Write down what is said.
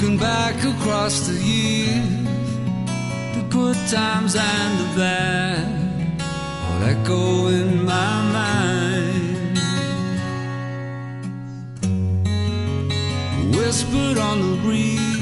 Looking back across the years, the good times and the bad all echo in my mind. Whispered on the breeze,